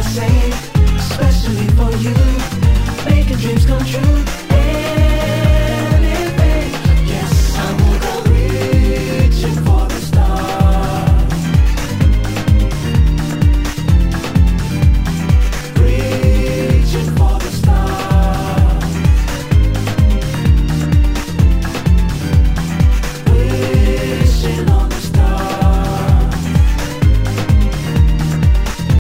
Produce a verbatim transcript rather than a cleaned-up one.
same, especially for you, making dreams come true.